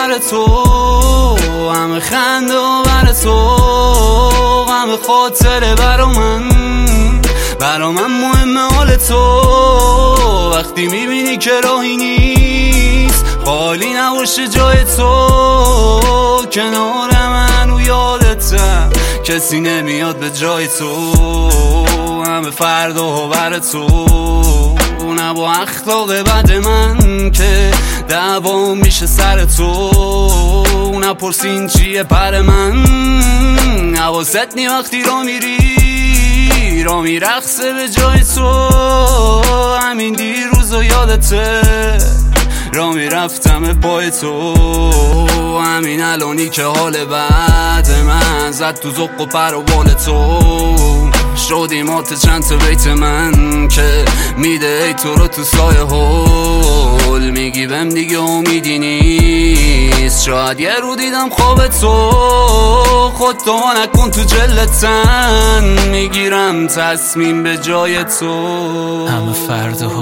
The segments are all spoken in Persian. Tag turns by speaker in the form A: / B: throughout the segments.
A: بر تو، همه خنده و بر تو، همه خاطره برا من مهمه حال تو. وقتی میبینی که راهی نیست، خالی نباشه جای تو کنار من و یادتم کسی نمیاد به جای تو. همه فردا بر تو، نه با اخلاق بد من که دعوا میشه سر تو. نپرسین چیه پر من، حواست نی وقتی را میری رقصه به جای تو. همین دیروز و یادته را میرفتم پای تو. همین الانی که حال بعد من زد تو زق و پر و بال تو. شدی مات چند تا بیت من که میده ای تو رو تو سایه هول. میگی بهم دیگه امیدی نیست، شاید یه رو دیدم خواب تو. خودتو نکن تو جلتن، میگیرم تصمیم به جای تو.
B: همه فردا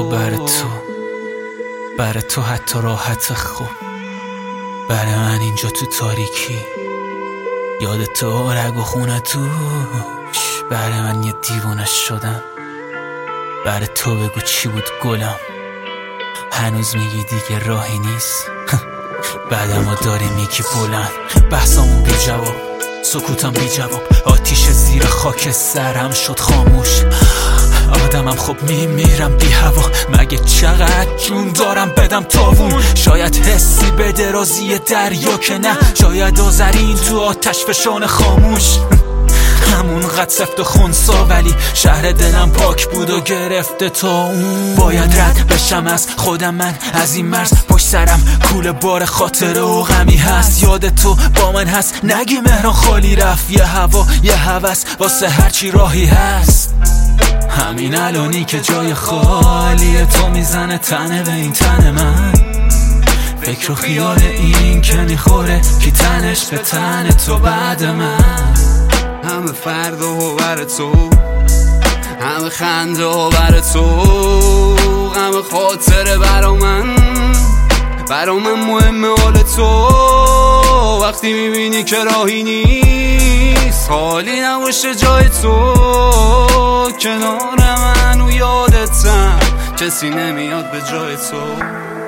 B: بر تو حتی راحت خوب، برای من اینجا تو تاریکی یاد تو رگ و خونه توش. برای من یه دیوونه شدم، برای تو بگو چی بود گلم. هنوز میگی دیگه راهی نیست، بعدمو داری میگی بلند. بحثامون بی جواب، سکوتم بی جواب، آتیش زیر خاک سرم شد خاموش. آدمم خب میمیرم بی هوا، مگه چقدر جون دارم بدم تاوون. شاید حسی به درازی دریا که نه، شاید آذرین تو آتش فشان خاموش. همون قد سفت و خونسا ولی شهر دلم پاک بود و گرفته تا اون. باید رد بشم از خودم، من از این مرز پشت سرم کوله بار خاطره و غمی هست. یاد تو با من هست، نگی مهران خالی رفت. یه هوا یه هوس واسه هرچی راهی هست. همین الانی که جای خالی تو میزنه تنه به این تن من. فکر و خیال این که میخوره کی تنش به تن تو بعد من.
A: همه فردا و بر تو، همه خنده و بر تو، همه خاطره برا من مهمه حال تو. وقتی میبینی که راهی نیست، خالی نباشه جای تو کنار من و یادتم کسی نمیاد به جای تو.